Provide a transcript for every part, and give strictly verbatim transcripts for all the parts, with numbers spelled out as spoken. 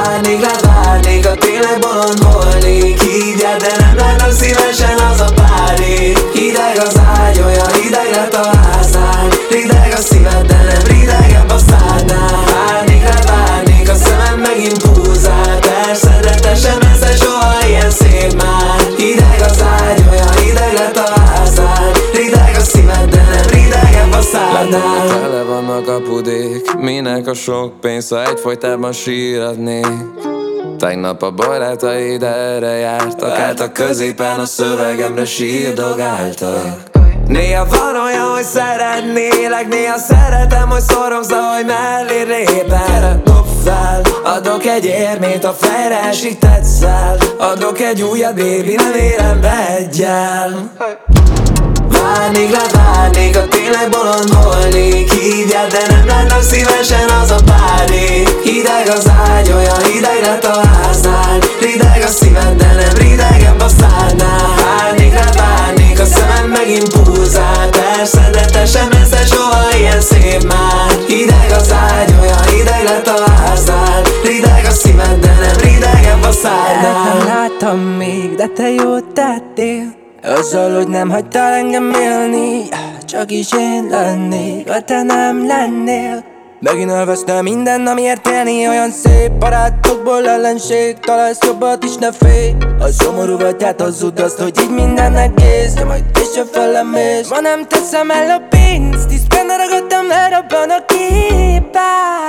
Várnék rád, várnék, ha tényleg bolond volnék. Hívjál, de nem lennem szívesen az a pári. Hideg az ágy, olyan hideg lett a házán. Rideg a szíved, de nem ridegebb a szádnál. Várnék rád, várnék, a szemem megint pulzál. Persze, de te sem leszel soha ilyen szép már. Hideg az ágy, olyan hideg lett a házán. Rideg a szíved, de nem ridegebb a szádnál. Tele vannak a pudék, minek a sok pénz, ha egyfolytában síradnék. Tegnap a barátaid erre jártak, át a középen a szövegemre sírdogáltak. Néha van olyan, hogy szeretnélek, néha szeretem, hogy szorongsz, ahogy mellé lépel. Dob fel, adok egy érmét, a fejre esik tetszel. Adok egy újat, baby, nem érem be egyel. Várnék rád, várnék, ha tényleg bolond volnék. Hívjál, de nem lennem szívesen az a pári. Hideg az ágy, olyan hideg lett a háznál. Rideg a szíved, de nem ridegebb a szádnál. Várnék rád, várnék, a szemem megint pulzál. Persze, de te sem leszel soha ilyen szép már. Hideg az ágy, olyan hideg lett a háznál. Rideg a szíved, de nem ridegebb a szádnál. Nem láttam még, de te jót tettél azzal, hogy nem hagytál engem élni. Csak is én lennék, ha te nem lennél. Megint elvesztem minden, amiért élni. Olyan szép barátokból ellenség. Találsz jobbat is, ne félj. Ha szomorú vagy, hát hazud azt, hogy így minden egész. De majd később felemész. Ma nem teszem el a pénzt. Tíz penne ragadtam le abban a képen.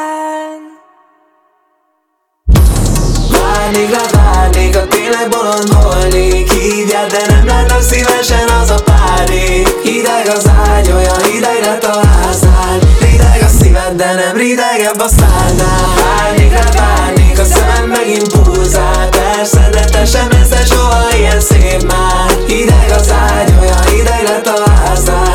Várnék rád, várnék, ha tényleg bolond volnék. Hívjál, de nem lennem szívesen az a pári. Hideg az ágy, olyan hideg lett a háznál. Rideg a szíved, de nem ridegebb a szádnál. Várnék rád, várnék, a szemem megint pulzál. Persze, de te sem leszel soha ilyen szép már. Hideg az ágy, olyan hideg lett a háznál.